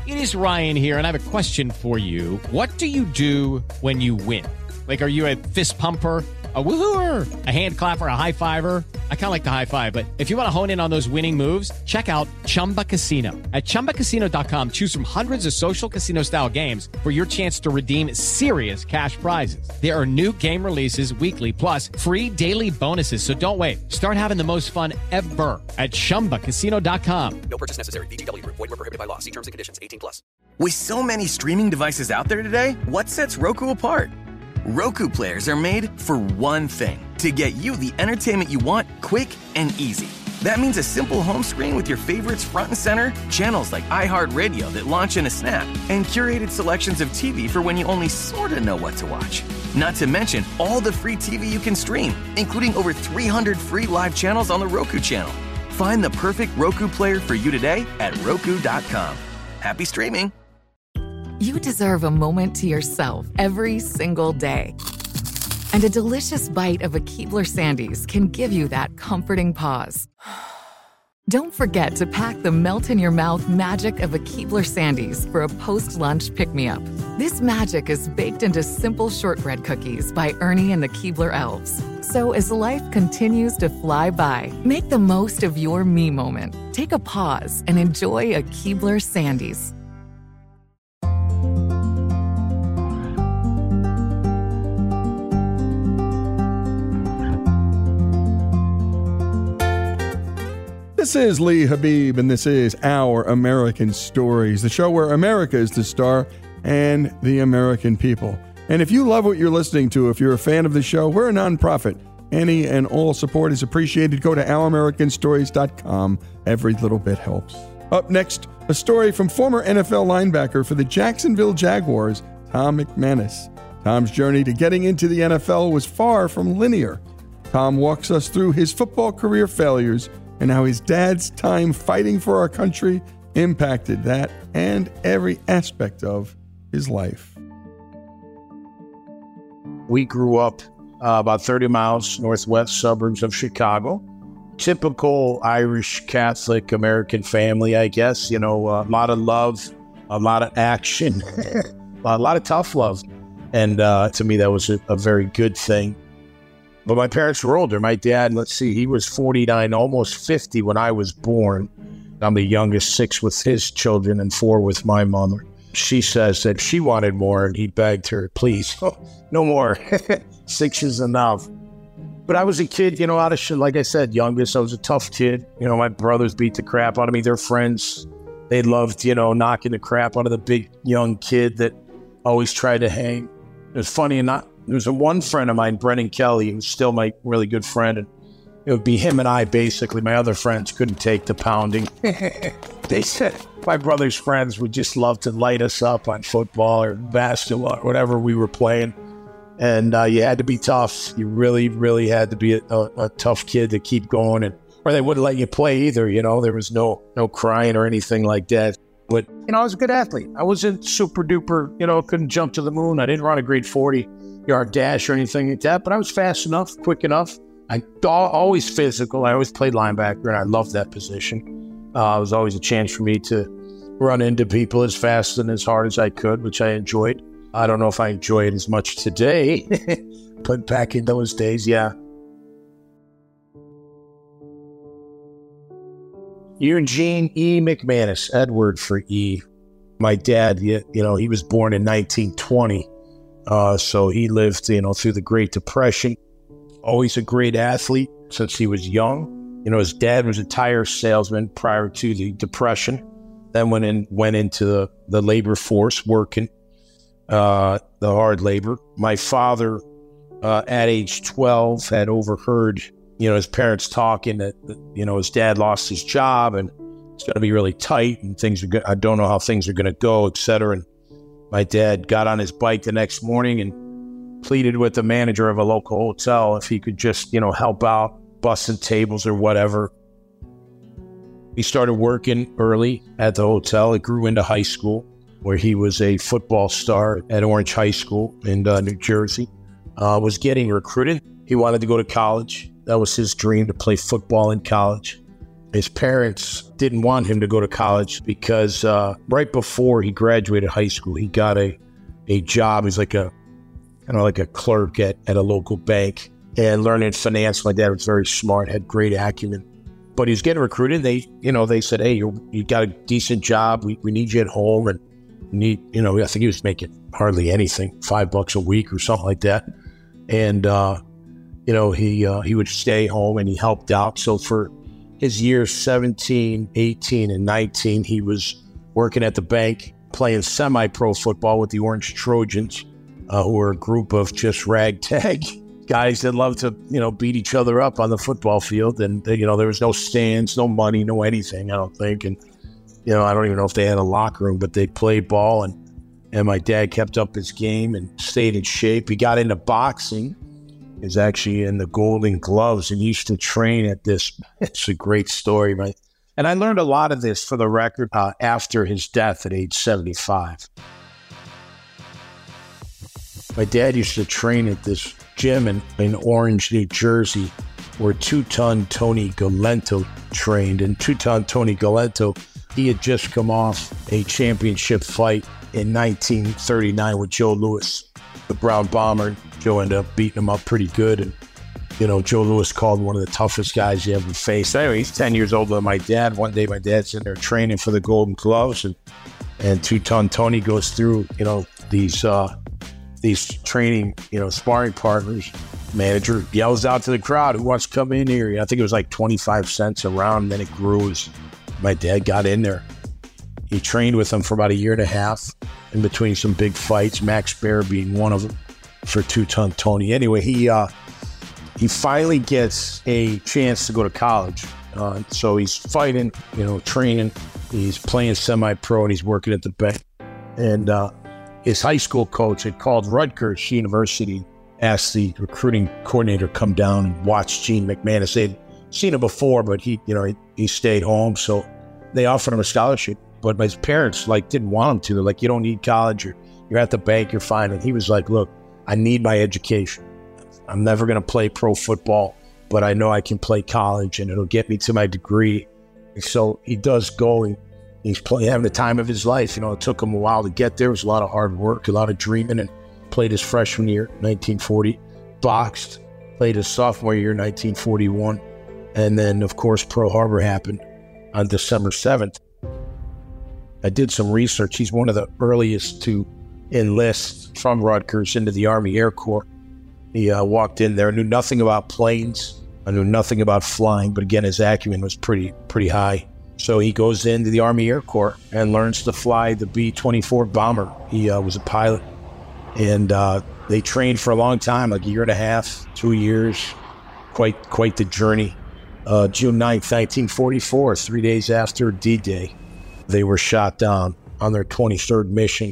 It is Ryan here, and I have a question for you. What do you do when you win? Like, are you a fist pumper, a woohooer, a hand clapper, a high fiver? I kind of like the high five, but if you want to hone in on those winning moves, check out Chumba Casino. At ChumbaCasino.com, choose from hundreds of social casino-style games for your chance to redeem serious cash prizes. There are new game releases weekly, plus free daily bonuses. So don't wait. Start having the most fun ever at ChumbaCasino.com. No purchase necessary. VGW. Void where prohibited by law. See terms and conditions. 18+. With so many streaming devices out there today, what sets Roku apart? Roku players are made for one thing, to get you the entertainment you want quick and easy. That means a simple home screen with your favorites front and center, channels like iHeartRadio that launch in a snap, and curated selections of TV for when you only sort of know what to watch. Not to mention all the free TV you can stream, including over 300 free live channels on the Roku channel. Find the perfect Roku player for you today at Roku.com. Happy streaming! You deserve a moment to yourself every single day. And a delicious bite of a Keebler Sandies can give you that comforting pause. Don't forget to pack the melt-in-your-mouth magic of a Keebler Sandies for a post-lunch pick-me-up. This magic is baked into simple shortbread cookies by Ernie and the Keebler Elves. So as life continues to fly by, make the most of your me moment. Take a pause and enjoy a Keebler Sandies. This is Lee Habib, and this is Our American Stories, the show where America is the star and the American people. And if you love what you're listening to, if you're a fan of the show, we're a nonprofit. Any and all support is appreciated. Go to ouramericanstories.com. Every little bit helps. Up next, a story from former NFL linebacker for the Jacksonville Jaguars, Tom McManus. Tom's journey to getting into the NFL was far from linear. Tom walks us through his football career failures and how his dad's time fighting for our country impacted that and every aspect of his life. We grew up about 30 miles northwest suburbs of Chicago. Typical Irish Catholic American family, I guess. You know, a lot of love, a lot of action, a lot of tough love. And to me, that was a very good thing. But my parents were older. My dad, he was 49, almost 50 when I was born. I'm the youngest, 6 with his children and 4 with my mother. She says that she wanted more, and he begged her, please, no more. 6 is enough. But I was a kid, out of shit. Like I said, youngest. I was a tough kid. My brothers beat the crap out of me. Their friends, they loved, knocking the crap out of the big young kid that always tried to hang. It was funny enough. There was one friend of mine, Brennan Kelly, who's still my really good friend, and it would be him and I, basically. My other friends couldn't take the pounding. They said my brother's friends would just love to light us up on football or basketball or whatever we were playing, and you had to be tough. You really, really had to be a tough kid to keep going, or they wouldn't let you play either. There was no crying or anything like that. But, I was a good athlete. I wasn't super duper, couldn't jump to the moon. I didn't run a grade 40-yard dash or anything like that, but I was fast enough, quick enough. I always physical. I always played linebacker, and I loved that position. It was always a chance for me to run into people as fast and as hard as I could, which I enjoyed. I don't know if I enjoy it as much today, but back in those days, yeah. Eugene E. McManus, Edward for E. My dad, he was born in 1920. So he lived, through the Great Depression. Always a great athlete since he was young. His dad was a tire salesman prior to the Depression. Then went into the labor force, working the hard labor. My father, at age 12, had overheard his parents talking that, his dad lost his job and it's going to be really tight and things are good. I don't know how things are going to go, et cetera. And my dad got on his bike the next morning and pleaded with the manager of a local hotel if he could just, help out, bussing tables or whatever. He started working early at the hotel. It grew into high school, where he was a football star at Orange High School in New Jersey. Was getting recruited. He wanted to go to college. That was his dream, to play football in college. His parents didn't want him to go to college because right before he graduated high school, he got a job. He's like a clerk at a local bank and learning finance. My dad was very smart, had great acumen, but he was getting recruited. They said, hey, you got a decent job. We need you at home, and I think he was making hardly anything, $5 a week or something like that. And, he would stay home and he helped out. So for his years 17, 18, and 19, he was working at the bank, playing semi-pro football with the Orange Trojans, who were a group of just ragtag guys that loved to, beat each other up on the football field. And, there was no stands, no money, no anything, I don't think. And, I don't even know if they had a locker room, but they played ball. And my dad kept up his game and stayed in shape. He got into boxing. He was actually in the Golden Gloves and used to train at this. It's a great story, right? And I learned a lot of this, for the record, after his death at age 75. My dad used to train at this gym in Orange, New Jersey, where Two-Ton Tony Galento trained. And Two-Ton Tony Galento, he had just come off a championship fight in 1939 with Joe Louis, the Brown Bomber. Joe ended up beating him up pretty good. And, Joe Louis called one of the toughest guys he ever faced. Anyway, he's 10 years older than my dad. One day, my dad's in there training for the Golden Gloves, and Two-Ton Tony goes through, these training, sparring partners. Manager yells out to the crowd, who wants to come in here? I think it was like 25 cents a round, and then it grew as my dad got in there. He trained with him for about a year and a half in between some big fights, Max Baer being one of them for Two-Ton Tony. Anyway, he finally gets a chance to go to college. So he's fighting, training. He's playing semi-pro, and he's working at the bank. And his high school coach had called Rutgers University, asked the recruiting coordinator to come down and watch Gene McManus. They'd seen him before, but he stayed home. So they offered him a scholarship. But his parents didn't want him to. They're like, you don't need college, or you're at the bank, you're fine. And he was like, look, I need my education. I'm never going to play pro football, but I know I can play college and it'll get me to my degree. So he does go, and he's having the time of his life. It took him a while to get there. It was a lot of hard work, a lot of dreaming, and played his freshman year, 1940, boxed, played his sophomore year, 1941. And then, of course, Pearl Harbor happened on December 7th. I did some research. He's one of the earliest to enlist from Rutgers into the Army Air Corps. He walked in there, knew nothing about planes. I knew nothing about flying, but again, his acumen was pretty high. So he goes into the Army Air Corps and learns to fly the B-24 bomber. He was a pilot, and they trained for a long time, like a year and a half, 2 years, quite the journey. June 9th, 1944, 3 days after D-Day, they were shot down on their 23rd mission.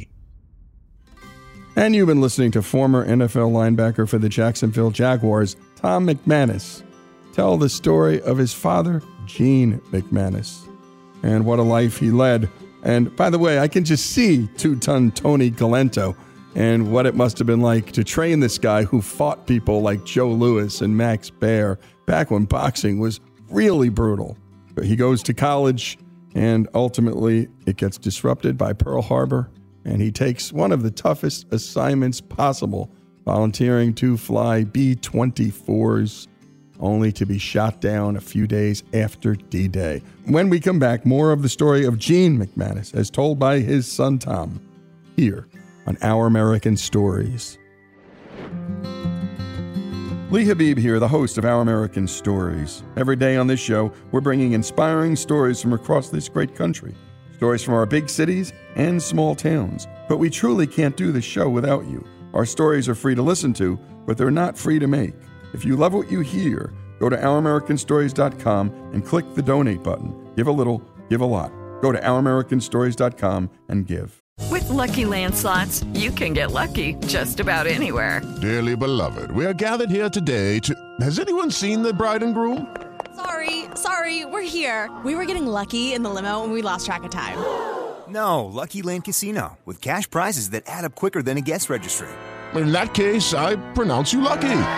And you've been listening to former NFL linebacker for the Jacksonville Jaguars, Tom McManus, tell the story of his father, Gene McManus, and what a life he led. And by the way, I can just see Two-Ton Tony Galento and what it must have been like to train this guy who fought people like Joe Louis and Max Baer back when boxing was really brutal. But he goes to college, and ultimately it gets disrupted by Pearl Harbor, and he takes one of the toughest assignments possible, volunteering to fly B-24s, only to be shot down a few days after D-Day. When we come back, more of the story of Gene McManus as told by his son Tom, here on Our American Stories. Lee Habib here, the host of Our American Stories. Every day on this show, we're bringing inspiring stories from across this great country. Stories from our big cities and small towns. But we truly can't do this show without you. Our stories are free to listen to, but they're not free to make. If you love what you hear, go to OurAmericanStories.com and click the donate button. Give a little, give a lot. Go to OurAmericanStories.com and give. With Lucky Land Slots, you can get lucky just about anywhere. Dearly beloved, we are gathered here today to... Has anyone seen the bride and groom? Sorry, we're here. We were getting lucky in the limo and we lost track of time. No, Lucky Land Casino, with cash prizes that add up quicker than a guest registry. In that case, I pronounce you lucky.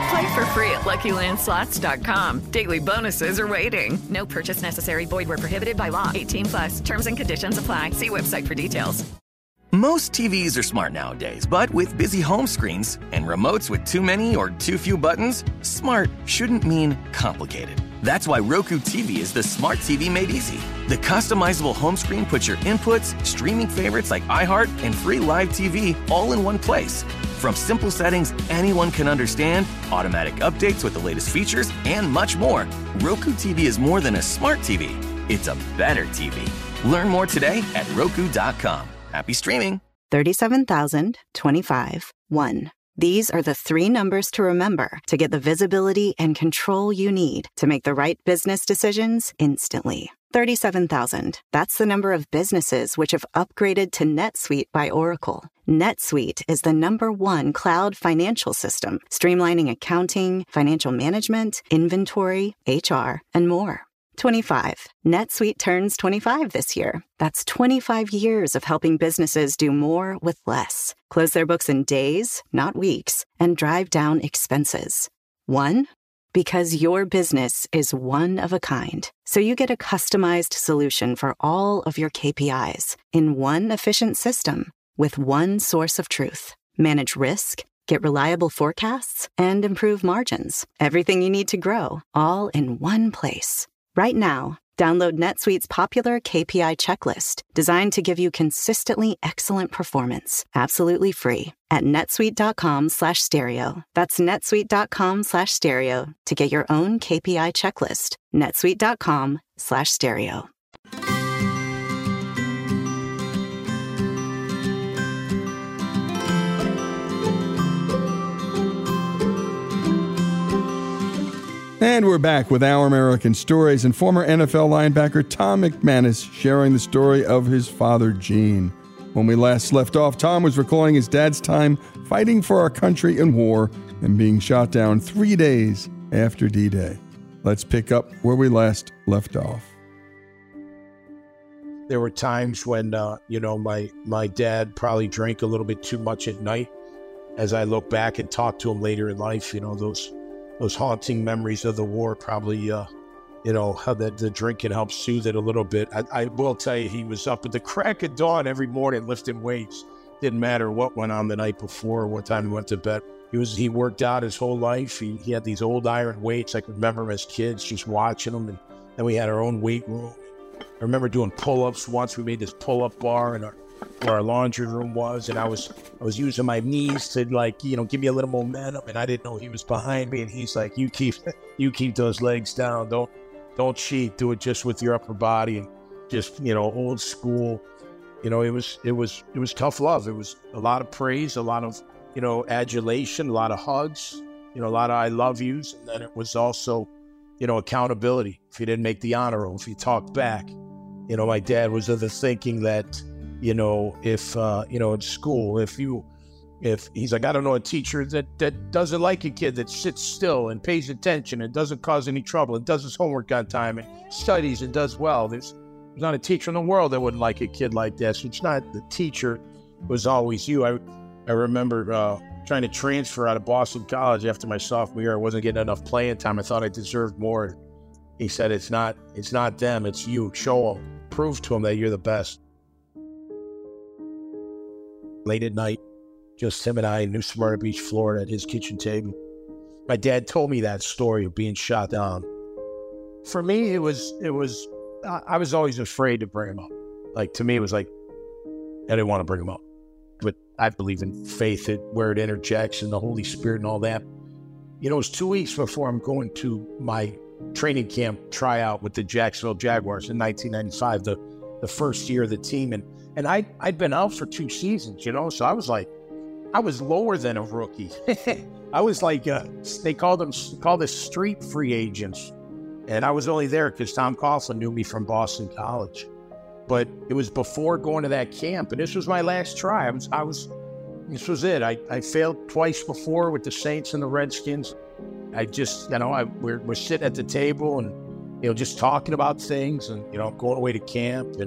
Play for free at LuckyLandSlots.com. Daily bonuses are waiting. No purchase necessary. Void where prohibited by law. 18+. Terms and conditions apply. See website for details. Most TVs are smart nowadays, but with busy home screens and remotes with too many or too few buttons, smart shouldn't mean complicated. That's why Roku TV is the smart TV made easy. The customizable home screen puts your inputs, streaming favorites like iHeart, and free live TV all in one place. From simple settings anyone can understand, automatic updates with the latest features, and much more, Roku TV is more than a smart TV. It's a better TV. Learn more today at Roku.com. Happy streaming. 37,025, 1. These are the three numbers to remember to get the visibility and control you need to make the right business decisions instantly. 37,000. That's the number of businesses which have upgraded to NetSuite by Oracle. NetSuite is the #1 cloud financial system, streamlining accounting, financial management, inventory, HR, and more. 25. NetSuite turns 25 this year. That's 25 years of helping businesses do more with less. Close their books in days, not weeks, and drive down expenses. 1. Because your business is one of a kind. So you get a customized solution for all of your KPIs in one efficient system with one source of truth. Manage risk, get reliable forecasts, and improve margins. Everything you need to grow, all in one place. Right now, download NetSuite's popular KPI checklist, designed to give you consistently excellent performance, absolutely free, at netsuite.com/stereo. That's netsuite.com/stereo to get your own KPI checklist. netsuite.com/stereo. And we're back with Our American Stories and former NFL linebacker Tom McManus sharing the story of his father, Gene. When we last left off, Tom was recalling his dad's time fighting for our country in war and being shot down 3 days after D-Day. Let's pick up where we last left off. There were times when, my dad probably drank a little bit too much at night. As I look back and talk to him later in life, those haunting memories of the war probably, how the drinking helped soothe it a little bit. I will tell you, he was up at the crack of dawn every morning lifting weights. Didn't matter what went on the night before or what time he went to bed. He worked out his whole life. He had these old iron weights. I can remember as kids just watching them. And then we had our own weight room. I remember doing pull-ups once. We made this pull-up bar where our laundry room was, and I was using my knees to give me a little momentum, and I didn't know he was behind me, and he's like, you keep those legs down, don't cheat, do it just with your upper body, and just old school. It was tough love. It was a lot of praise, a lot of adulation, a lot of hugs, a lot of I love yous, and then it was also accountability. If you didn't make the honor roll, if you talked back, my dad was of the thinking that if in school, if he's like, I don't know a teacher that doesn't like a kid that sits still and pays attention and doesn't cause any trouble and does his homework on time and studies and does well. There's not a teacher in the world that wouldn't like a kid like that. So it's not the teacher, it was always you. I remember trying to transfer out of Boston College after my sophomore year. I wasn't getting enough playing time. I thought I deserved more. He said, it's not them, it's you. Show them, prove to them that you're the best. Late at night, just him and I in New Smyrna Beach, Florida, at his kitchen table. My dad told me that story of being shot down. For me, I was always afraid to bring him up. Like, to me, it was like, I didn't want to bring him up. But I believe in faith, where it interjects and the Holy Spirit and all that. It was 2 weeks before I'm going to my training camp tryout with the Jacksonville Jaguars in 1995, the first year of the team. And I'd been out for 2 seasons, so I was lower than a rookie. I was like, they called us street free agents. And I was only there because Tom Coughlin knew me from Boston College. But it was before going to that camp, and this was my last try. This was it. I failed twice before with the Saints and the Redskins. I just, we're sitting at the table and, just talking about things and, going away to camp and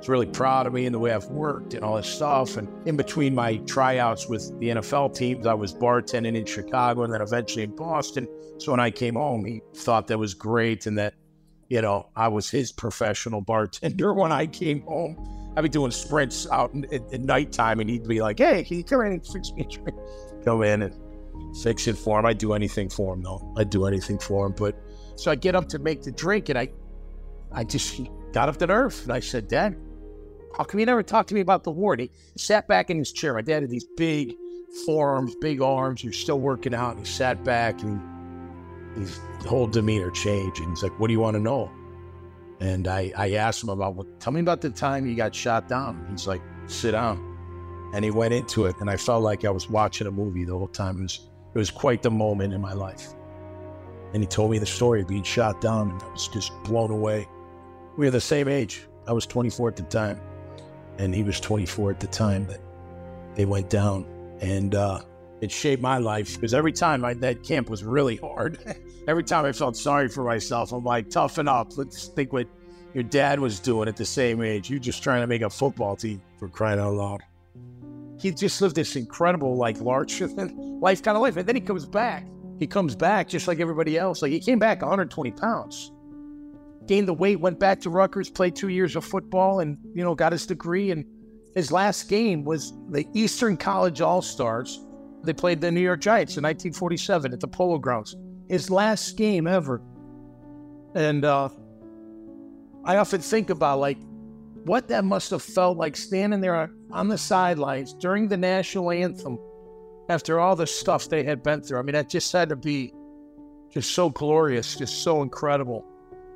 was really proud of me and the way I've worked and all this stuff. And in between my tryouts with the NFL teams, I was bartending in Chicago and then eventually in Boston. So when I came home, he thought that was great and that, you know, I was his professional bartender when I came home. I'd be doing sprints out at nighttime and he'd be like, hey, can you come in and fix me a drink? Go in and fix it for him. I'd do anything for him, though. I'd do anything for him. But so I get up to make the drink and I just got up the nerve. And I said, Dad, how come you never talked to me about the war? And he sat back in his chair. My dad had these big forearms, big arms. He was still working out. And he sat back and his whole demeanor changed. And he's like, what do you want to know? And I asked him about, tell me about the time you got shot down. He's like, sit down. And he went into it. And I felt like I was watching a movie the whole time. It was quite the moment in my life. And he told me the story of being shot down. And I was just blown away. We were the same age. I was 24 at the time. And he was 24 at the time that they went down. And it shaped my life. Because every time that camp was really hard. Every time I felt sorry for myself, I'm like, toughen up. Let's think what your dad was doing at the same age. You're just trying to make a football team, for crying out loud. He just lived this incredible, like, large life kind of life. And then he comes back. He comes back just like everybody else. Like, he came back 120 pounds. Gained the weight, went back to Rutgers, played 2 years of football, and, you know, got his degree. And his last game was the Eastern College All-Stars. They played the New York Giants in 1947 at the Polo Grounds. His last game ever. And I often think about, like, what that must have felt like standing there on the sidelines during the national anthem after all the stuff they had been through. I mean, that just had to be just so glorious, just so incredible.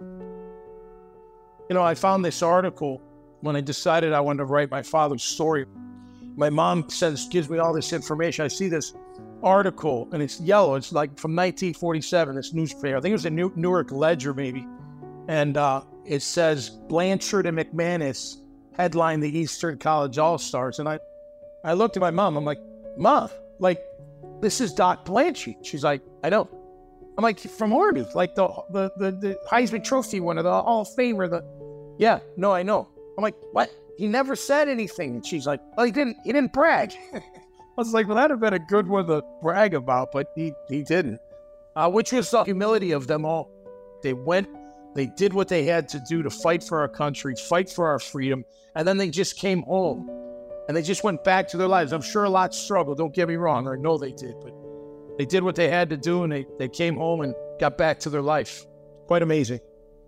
You know, I found this article when I decided I wanted to write my father's story. My mom gives me all this information. I see this article, and it's yellow. It's like from 1947, this newspaper. I think it was a Newark Ledger, maybe. And it says, Blanchard and McManus headlined the Eastern College All-Stars. And I looked at my mom. I'm like, Ma, like, this is Doc Blanchard. She's like, I know. I'm like, from Army, like the Heisman Trophy winner, the Hall of Famer. Yeah, no, I know. I'm like, what? He never said anything. And she's like, well, he didn't brag. I was like, well, that'd have been a good one to brag about, but he didn't. Which was the humility of them all. They went, they did what they had to do to fight for our country, fight for our freedom, and then they just came home. And they just went back to their lives. I'm sure a lot struggled, don't get me wrong. I know they did, but they did what they had to do, and they came home and got back to their life. Quite amazing.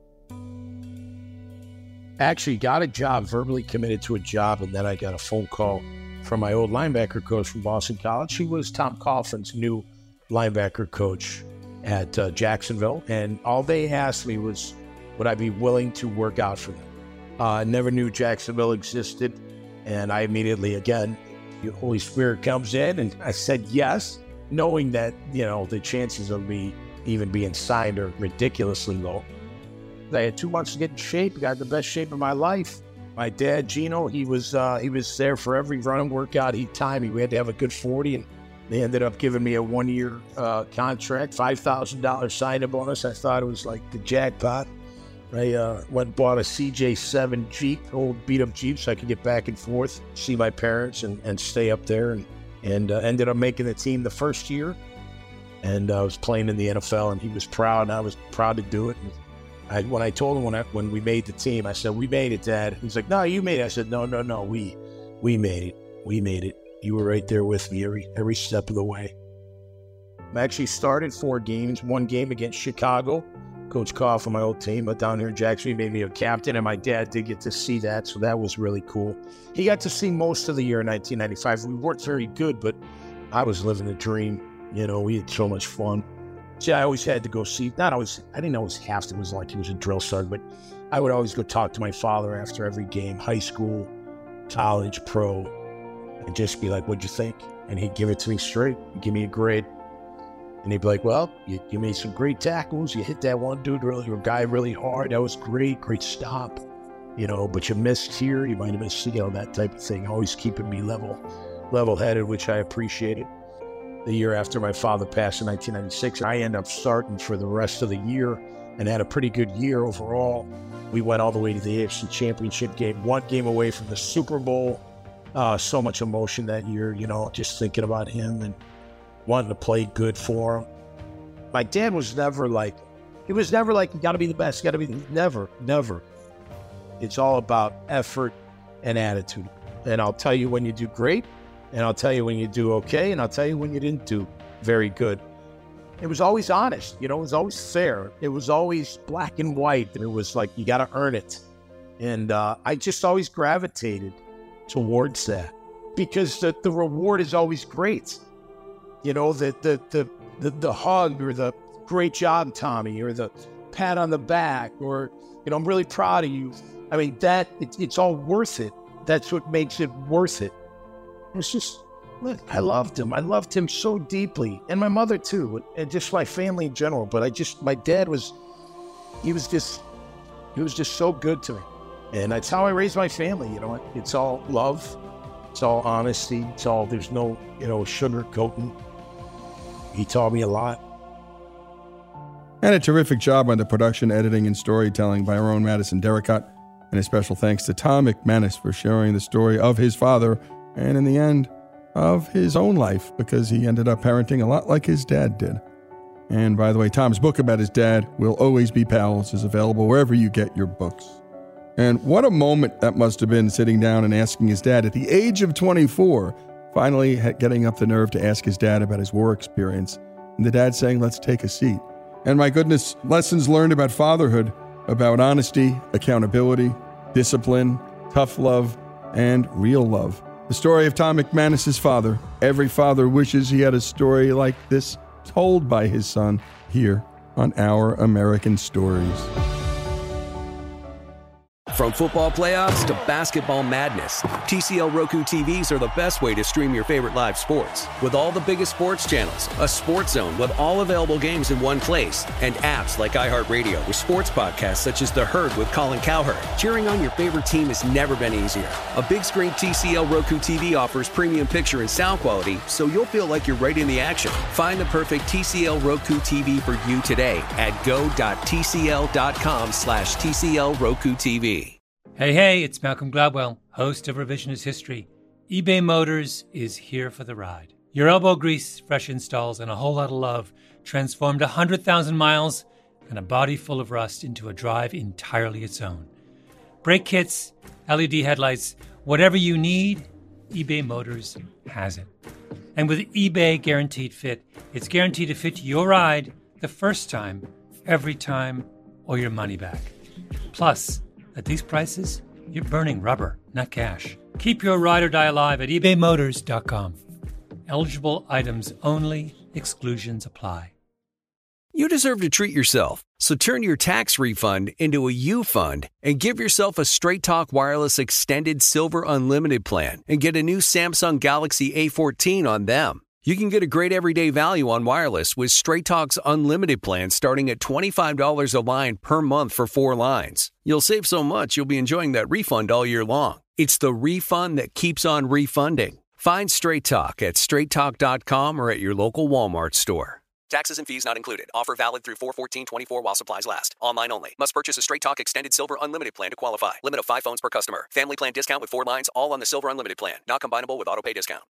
Actually got a job, verbally committed to a job, and then I got a phone call from my old linebacker coach from Boston College. She was Tom Coughlin's new linebacker coach at Jacksonville, and all they asked me was, would I be willing to work out for them? I never knew Jacksonville existed, and I immediately, again, the Holy Spirit comes in, and I said yes, knowing that, you know, the chances of me even being signed are ridiculously low. I had 2 months to get in shape, got the best shape of my life. My dad, Gino, he was there for every running workout he timed me. We had to have a good 40, and they ended up giving me a 1-year contract, $5,000 sign-up bonus. I thought it was like the jackpot. I went and bought a CJ7 Jeep, old beat-up Jeep, so I could get back and forth, see my parents, and stay up there, and ended up making the team the first year. And I was playing in the NFL, and he was proud, and I was proud to do it. And when I told him when we made the team, I said, we made it, Dad. He's like, no, you made it. I said, no, we made it. We made it. You were right there with me every step of the way. I actually started 4 games, 1 game against Chicago. Coach Koff on my old team, but down here in Jacksonville, he made me a captain, and my dad did get to see that, so that was really cool. He got to see most of the year in 1995. We weren't very good, but I was living the dream. You know, we had so much fun. See, I always had to go see, not always, I didn't always have to, it was like he was a drill sergeant, but I would always go talk to my father after every game, high school, college, pro, and just be like, what'd you think? And he'd give it to me straight, give me a grade. And he'd be like, well, you made some great tackles. You hit that one dude really hard. That was great stop. You know, but you missed here. You might have missed, you know, that type of thing. Always keeping me level-headed, which I appreciated. The year after my father passed in 1996, I ended up starting for the rest of the year and had a pretty good year overall. We went all the way to the AFC Championship game, 1 game away from the Super Bowl. So much emotion that year, just thinking about him and wanting to play good for him. My dad was never like, you got to be the best, never. It's all about effort and attitude. And I'll tell you when you do great, and I'll tell you when you do okay, and I'll tell you when you didn't do very good. It was always honest, it was always fair. It was always black and white, and it was like, you got to earn it. And I just always gravitated towards that because the reward is always great. The hug or the great job, Tommy, or the pat on the back, or, I'm really proud of you. I mean, it's all worth it. That's what makes it worth it. It's just, look, I loved him. I loved him so deeply. And my mother too, and just my family in general. But my dad was just so good to me. And that's how I raised my family. It's all love. It's all honesty. There's no, sugarcoating. He taught me a lot. And a terrific job on the production, editing, and storytelling by our own Madison Derricott. And a special thanks to Tom McManus for sharing the story of his father and, in the end, of his own life, because he ended up parenting a lot like his dad did. And by the way, Tom's book about his dad, We'll Always Be Pals, is available wherever you get your books. And what a moment that must have been, sitting down and asking his dad at the age of 24, finally getting up the nerve to ask his dad about his war experience. And the dad saying, let's take a seat. And my goodness, lessons learned about fatherhood, about honesty, accountability, discipline, tough love, and real love. The story of Tom McManus' father. Every father wishes he had a story like this told by his son here on Our American Stories. From football playoffs to basketball madness, TCL Roku TVs are the best way to stream your favorite live sports. With all the biggest sports channels, a sports zone with all available games in one place, and apps like iHeartRadio with sports podcasts such as The Herd with Colin Cowherd. Cheering on your favorite team has never been easier. A big screen TCL Roku TV offers premium picture and sound quality, so you'll feel like you're right in the action. Find the perfect TCL Roku TV for you today at go.tcl.com/TCL Roku TV. Hey, it's Malcolm Gladwell, host of Revisionist History. eBay Motors is here for the ride. Your elbow grease, fresh installs, and a whole lot of love transformed 100,000 miles and a body full of rust into a drive entirely its own. Brake kits, LED headlights, whatever you need, eBay Motors has it. And with eBay Guaranteed Fit, it's guaranteed to fit your ride the first time, every time, or your money back. Plus, at these prices, you're burning rubber, not cash. Keep your ride or die alive at ebaymotors.com. Eligible items only. Exclusions apply. You deserve to treat yourself, so turn your tax refund into a U-Fund and give yourself a Straight Talk Wireless Extended Silver Unlimited plan and get a new Samsung Galaxy A14 on them. You can get a great everyday value on wireless with Straight Talk's Unlimited plan starting at $25 a line per month for 4 lines. You'll save so much you'll be enjoying that refund all year long. It's the refund that keeps on refunding. Find Straight Talk at straighttalk.com or at your local Walmart store. Taxes and fees not included. Offer valid through 4/14/24 while supplies last. Online only. Must purchase a Straight Talk Extended Silver Unlimited plan to qualify. Limit of 5 phones per customer. Family plan discount with 4 lines all on the Silver Unlimited plan. Not combinable with autopay discount.